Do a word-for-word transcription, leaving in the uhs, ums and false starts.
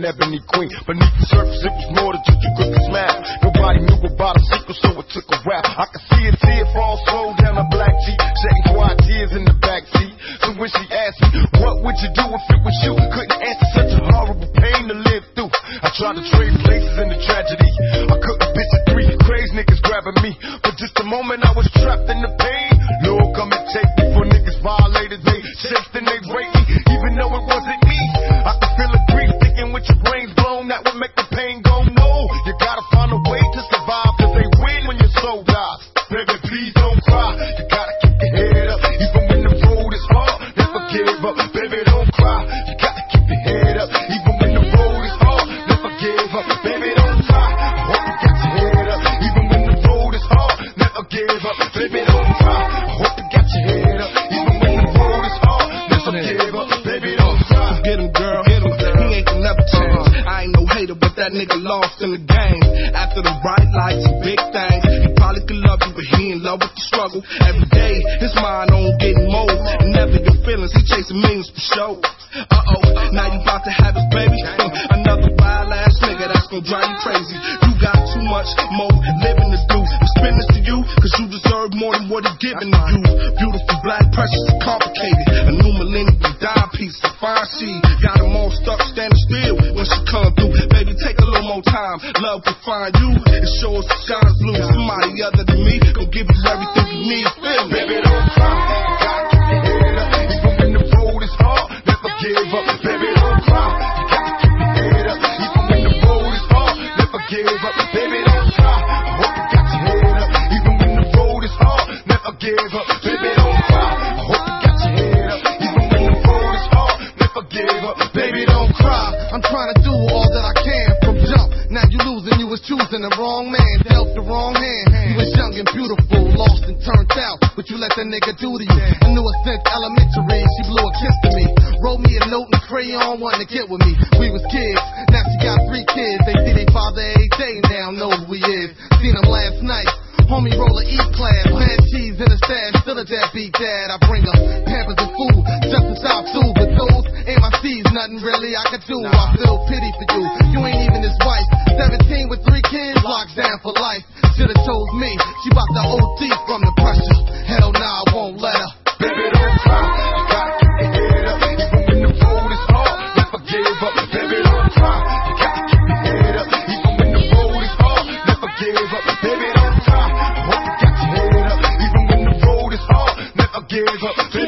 ebony queen. Beneath the surface, it was more than just a crooked smile. Nobody knew about a secret, so it took a rap. I could see a tear fall slow down a black cheek, shedding quiet tears in the backseat. So when she asked me, what would you do if it was you? Couldn't answer, such a horrible pain to live through. I tried to trade places in the tragedy. I couldn't picture three crazy niggas grabbing me. For just a moment I was trapped in the pain. Lord, come and take me for niggas violated. They chased and they raped me, even though it wasn't me. I could feel a grief thinking with your brains blown. That would make the pain go no. You gotta find a way to survive, cause they win when your soul dies. Baby, please don't cry. You gotta keep your head up, even when the road is hard. Never give up. Baby, don't cry. You gotta keep your head up, even when the road is hard. Never give up. Baby, don't cry. I hope you got your head up, even when the road is hard. Never give up. Baby, don't cry. I hope you got your head up, even when the road is hard. Never give up. Baby, don't cry. Get him, girl. Get him. He ain't gonna never change. I ain't no hater, but that nigga lost in the game. After the bright lights and big things, he probably could love you, but he in love with the struggle. Every day, his mind on getting more. And never your feelings, he chasing millions for show. Uh-oh, now you about to have his baby. Another wild ass nigga that's gonna drive you crazy. You got too much more living to do. We spin this to you, cause you deserve more than what he's giving to you. Beautiful, black, precious, and complicated. A new millennium dime piece, a fine seed. Got them all stuck standing still when she come through. Baby, take a little more time. Love will find you and show us the sky's blue. Somebody other than me gon' give you everything you need. Feel me? Baby, don't cry. You gotta keep your head up, even when the road is hard. Never give up. Baby, don't cry. You gotta keep your head up, even when the road is hard. Never give up. Baby, don't cry. I hope you got your head up, even when the road is hard. Never give up. Baby, don't cry. I hope you got your head up, even when the road is hard. Never give up. Baby, don't cry. I'm trying to do all that I can from jump. Now you losing, you was choosing the wrong man, dealt the wrong hand. You was young and beautiful, lost and turned out, but you let that nigga do to you. I knew her since elementary, she blew a kiss to me. Wrote me a note and crayon, wanting to get with me. We was kids, now she got three kids. They see their father every day, now know who he is. Seen him last night. Homie roller E-class, mad cheese in the stash, still a deadbeat dad. I bring up Pampers and food, just to stop too. But those ain't my C's, nothing really I can do. I feel pity for you, you ain't even his wife. Seventeen with three kids, locked down for life. Should've chose me, she bout to O D from the pressure. Hell nah, I won't let her. Baby, don't cry. You gotta keep your head up, even when the road is hard. Never give up. Baby, don't cry. You gotta keep your head up, even when the road is hard. Never give up. Baby, don't cry. I hope you got your head up, even when the road is hard. Never give up.